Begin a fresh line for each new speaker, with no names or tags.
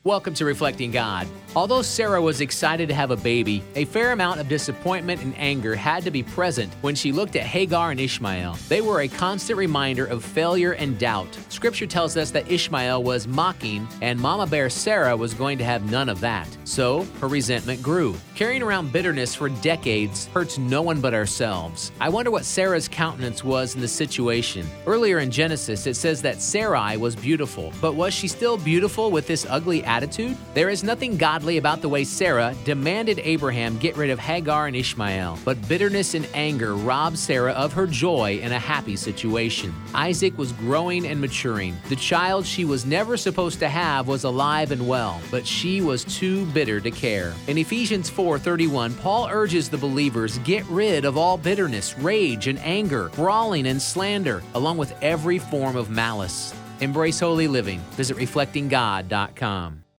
Welcome to Reflecting God. Although Sarah was excited to have a baby, a fair amount of disappointment and anger had to be present when she looked at Hagar and Ishmael. They were a constant reminder of failure and doubt. Scripture tells us that Ishmael was mocking and Mama Bear Sarah was going to have none of that. So her resentment grew. Carrying around bitterness for decades hurts no one but ourselves. I wonder what Sarah's countenance was in the situation. Earlier in Genesis, it says that Sarai was beautiful, but was she still beautiful with this ugly attitude? There is nothing godly about the way Sarah demanded Abraham get rid of Hagar and Ishmael, but bitterness and anger robbed Sarah of her joy in a happy situation. Isaac was growing and maturing. The child she was never supposed to have was alive and well, but she was too bitter to care. In Ephesians 4:31, Paul urges the believers, get rid of all bitterness, rage, and anger, brawling and slander, along with every form of malice. Embrace holy living. Visit reflectinggod.com.